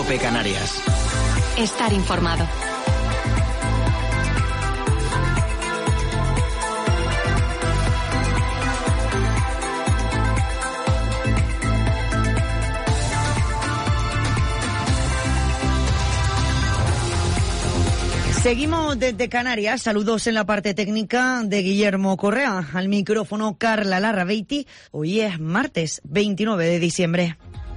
COPE Canarias. Estar informado. Seguimos desde Canarias. Saludos en la parte técnica de Guillermo Correa. Al micrófono Carla Larrabeiti. Hoy es martes 29 de diciembre.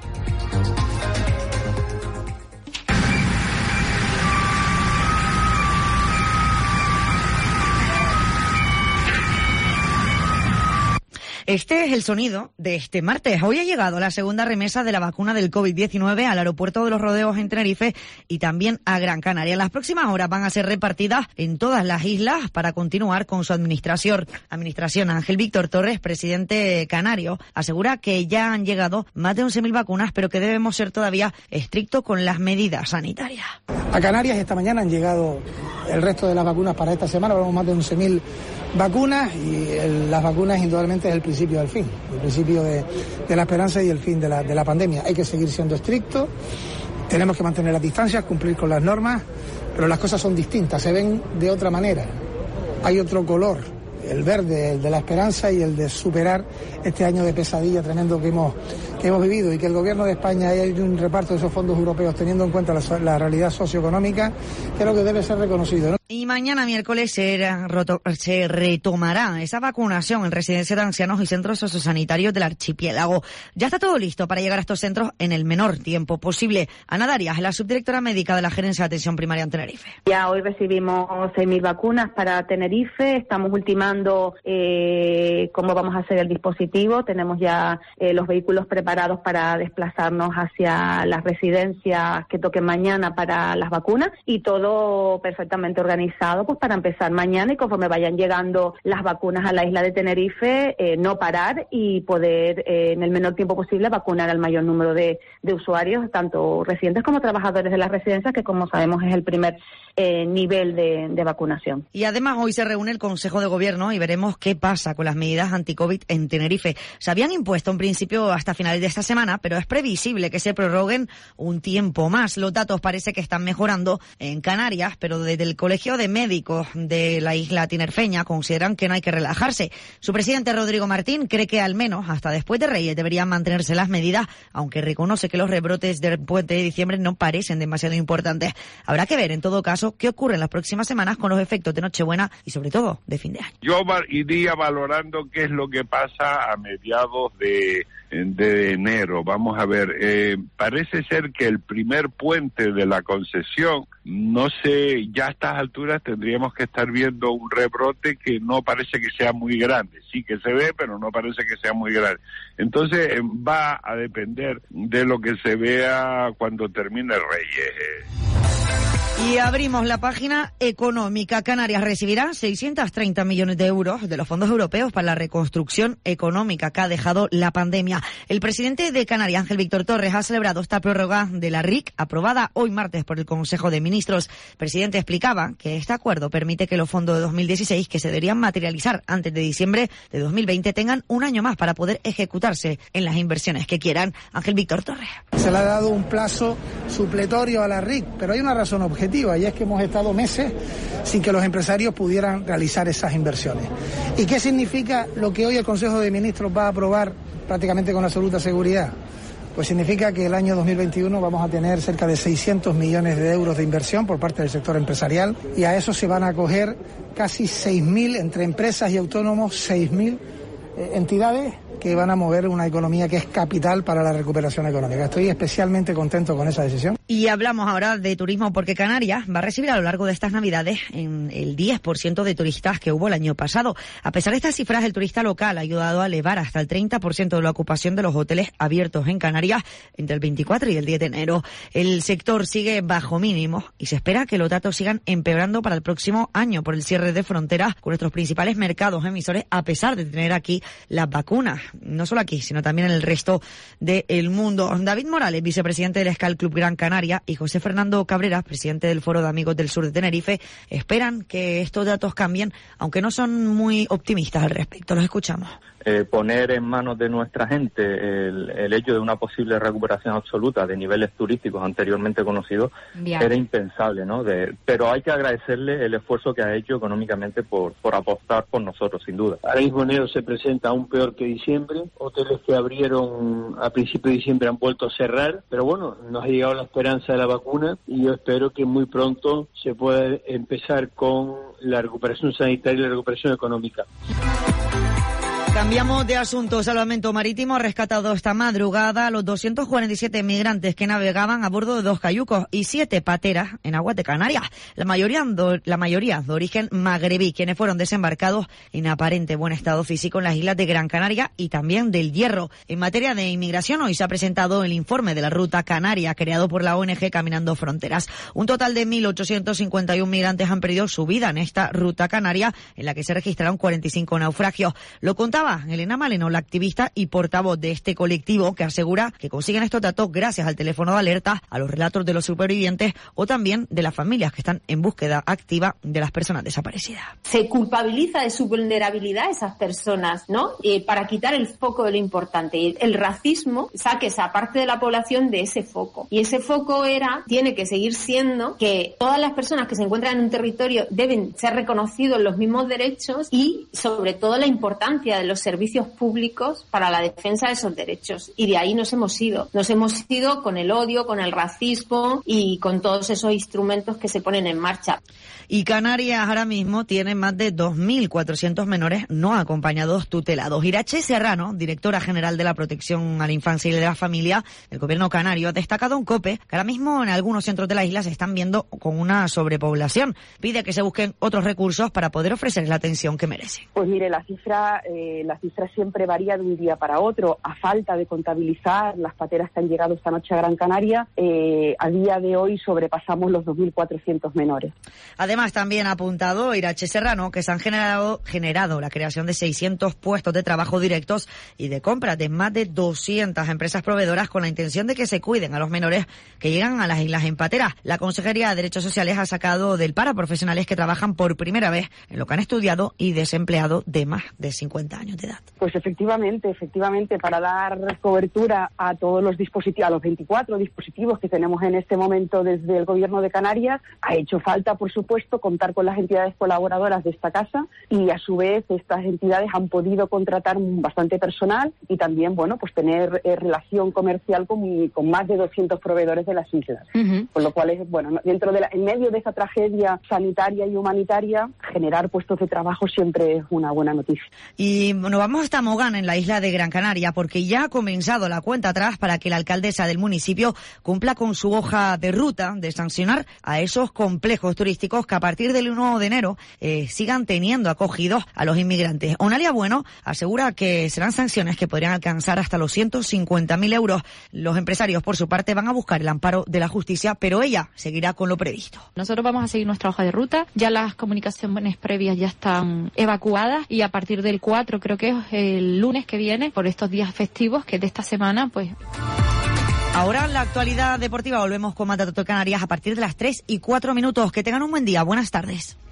Este es el sonido de este martes. Hoy ha llegado la segunda remesa de la vacuna del COVID-19 al aeropuerto de Los Rodeos en Tenerife y también a Gran Canaria. En las próximas horas van a ser repartidas en todas las islas para continuar con su administración. Ángel Víctor Torres, presidente canario, asegura que ya han llegado más de 11.000 vacunas, pero que debemos ser todavía estrictos con las medidas sanitarias. A Canarias esta mañana han llegado el resto de las vacunas para esta semana. Hablamos más de 11.000 vacunas y las vacunas indudablemente es el principio del fin, el principio de la esperanza y el fin de la pandemia. Hay que seguir siendo estrictos, tenemos que mantener las distancias, cumplir con las normas, pero las cosas son distintas, se ven de otra manera, hay otro color, el verde, el de la esperanza y el de superar este año de pesadilla tremendo que hemos vivido, y que el gobierno de España haya hecho un reparto de esos fondos europeos teniendo en cuenta la realidad socioeconómica, creo que debe ser reconocido, ¿no? Y mañana miércoles se retomará esa vacunación en residencias de ancianos y centros sociosanitarios del archipiélago. Ya está todo listo para llegar a estos centros en el menor tiempo posible. Ana Darias, la subdirectora médica de la Gerencia de Atención Primaria en Tenerife. Ya hoy recibimos 6.000 vacunas para Tenerife. Estamos ultimando cómo vamos a hacer el dispositivo. Tenemos ya los vehículos preparados para desplazarnos hacia las residencias que toquen mañana para las vacunas, y todo perfectamente organizado pues para empezar mañana, y conforme vayan llegando las vacunas a la isla de Tenerife, no parar y poder en el menor tiempo posible vacunar al mayor número de usuarios, tanto residentes como trabajadores de las residencias, que como sabemos es el primer nivel de vacunación. Y además hoy se reúne el Consejo de Gobierno y veremos qué pasa con las medidas anti-COVID en Tenerife. Se habían impuesto en principio hasta finales de esta semana, pero es previsible que se prorroguen un tiempo más. Los datos parece que están mejorando en Canarias, pero desde el Colegio de Médicos de la isla tinerfeña consideran que no hay que relajarse. Su presidente Rodrigo Martín cree que al menos hasta después de Reyes deberían mantenerse las medidas, aunque reconoce que los rebrotes del puente de diciembre no parecen demasiado importantes. Habrá que ver en todo caso qué ocurre en las próximas semanas con los efectos de Nochebuena y sobre todo de fin de año. Yo iría valorando qué es lo que pasa a mediados de enero. Vamos a ver, parece ser que el primer puente de la concesión, no sé, ya a estas alturas tendríamos que estar viendo un rebrote que no parece que sea muy grande. Sí que se ve, pero no parece que sea muy grande. Entonces va a depender de lo que se vea cuando termine Reyes. Y abrimos la página económica. Canarias recibirá 630 millones de euros de los fondos europeos para la reconstrucción económica que ha dejado la pandemia. El presidente de Canarias, Ángel Víctor Torres, ha celebrado esta prórroga de la RIC, aprobada hoy martes por el Consejo de Ministros. El presidente explicaba que este acuerdo permite que los fondos de 2016, que se deberían materializar antes de diciembre de 2020, tengan un año más para poder ejecutarse en las inversiones que quieran. Ángel Víctor Torres. Se le ha dado un plazo supletorio a la RIC, pero hay una razón objetiva, y es que hemos estado meses sin que los empresarios pudieran realizar esas inversiones. ¿Y qué significa lo que hoy el Consejo de Ministros va a aprobar prácticamente con absoluta seguridad? Pues significa que el año 2021 vamos a tener cerca de 600 millones de euros de inversión por parte del sector empresarial, y a eso se van a acoger casi 6.000, entre empresas y autónomos, 6.000 entidades que van a mover una economía que es capital para la recuperación económica. Estoy especialmente contento con esa decisión. Y hablamos ahora de turismo, porque Canarias va a recibir a lo largo de estas Navidades en el 10% de turistas que hubo el año pasado. A pesar de estas cifras, el turista local ha ayudado a elevar hasta el 30% de la ocupación de los hoteles abiertos en Canarias entre el 24 y el 10 de enero. El sector sigue bajo mínimos y se espera que los datos sigan empeorando para el próximo año por el cierre de fronteras con nuestros principales mercados emisores, a pesar de tener aquí las vacunas. No solo aquí, sino también en el resto del mundo. David Morales, vicepresidente del Escal Club Gran Canaria, y José Fernando Cabrera, presidente del Foro de Amigos del Sur de Tenerife, esperan que estos datos cambien, aunque no son muy optimistas al respecto. Los escuchamos. poner en manos de nuestra gente el hecho de una posible recuperación absoluta de niveles turísticos anteriormente conocidos era impensable, ¿no? Pero hay que agradecerle el esfuerzo que ha hecho económicamente por apostar por nosotros, sin duda. Ahora mismo enero se presenta aún peor que diciembre. Hoteles que abrieron a principios de diciembre han vuelto a cerrar, pero bueno, nos ha llegado la esperanza de la vacuna y yo espero que muy pronto se pueda empezar con la recuperación sanitaria y la recuperación económica. Cambiamos de asunto. Salvamento Marítimo ha rescatado esta madrugada a los 247 migrantes que navegaban a bordo de 2 cayucos y 7 pateras en aguas de Canarias. La mayoría de origen magrebí, quienes fueron desembarcados en aparente buen estado físico en las islas de Gran Canaria y también del Hierro. En materia de inmigración, hoy se ha presentado el informe de la Ruta Canaria, creado por la ONG Caminando Fronteras. Un total de 1.851 migrantes han perdido su vida en esta Ruta Canaria, en la que se registraron 45 naufragios. Lo contaba Elena Maleno, la activista y portavoz de este colectivo, que asegura que consiguen estos datos gracias al teléfono de alerta, a los relatos de los supervivientes o también de las familias que están en búsqueda activa de las personas desaparecidas. Se culpabiliza de su vulnerabilidad a esas personas, ¿no? Para quitar el foco de lo importante. El racismo saque esa parte de la población de ese foco. Y ese foco tiene que seguir siendo que todas las personas que se encuentran en un territorio deben ser reconocidos los mismos derechos y, sobre todo, la importancia de los servicios públicos para la defensa de esos derechos. Y de ahí nos hemos ido. Nos hemos ido con el odio, con el racismo y con todos esos instrumentos que se ponen en marcha. Y Canarias ahora mismo tiene más de 2.400 menores no acompañados tutelados. Irache Serrano, directora general de la Protección a la Infancia y de la Familia del Gobierno canario, ha destacado en COPE que ahora mismo en algunos centros de la isla se están viendo con una sobrepoblación. Pide que se busquen otros recursos para poder ofrecer la atención que merecen. Pues mire, la cifra siempre varía de un día para otro. A falta de contabilizar las pateras que han llegado esta noche a Gran Canaria, a día de hoy sobrepasamos los 2.400 menores. Además, también ha apuntado Irache Serrano que se han generado la creación de 600 puestos de trabajo directos y de compras de más de 200 empresas proveedoras con la intención de que se cuiden a los menores que llegan a las islas en patera. La Consejería de Derechos Sociales ha sacado del paro profesionales que trabajan por primera vez en lo que han estudiado y desempleado de más de 50 años de edad. Pues efectivamente, para dar cobertura a todos los dispositivos, a los 24 dispositivos que tenemos en este momento desde el Gobierno de Canarias, ha hecho falta, por supuesto, contar con las entidades colaboradoras de esta casa y, a su vez, estas entidades han podido contratar bastante personal y también, pues tener relación comercial con más de 200 proveedores de las islas. Uh-huh. Con lo cual, en medio de esa tragedia sanitaria y humanitaria, generar puestos de trabajo siempre es una buena noticia. Y nos vamos hasta Mogán, en la isla de Gran Canaria, porque ya ha comenzado la cuenta atrás para que la alcaldesa del municipio cumpla con su hoja de ruta de sancionar a esos complejos turísticos que a partir del 1 de enero sigan teniendo acogidos a los inmigrantes. Onalia Bueno asegura que serán sanciones que podrían alcanzar hasta los 150.000 euros. Los empresarios, por su parte, van a buscar el amparo de la justicia, pero ella seguirá con lo previsto. Nosotros vamos a seguir nuestra hoja de ruta. Ya las comunicaciones previas ya están evacuadas y a partir del 4, creo que es el lunes que viene, por estos días festivos que de esta semana, pues... Ahora en la actualidad deportiva volvemos con Matatuto Canarias a partir de las 3:04. Que tengan un buen día. Buenas tardes.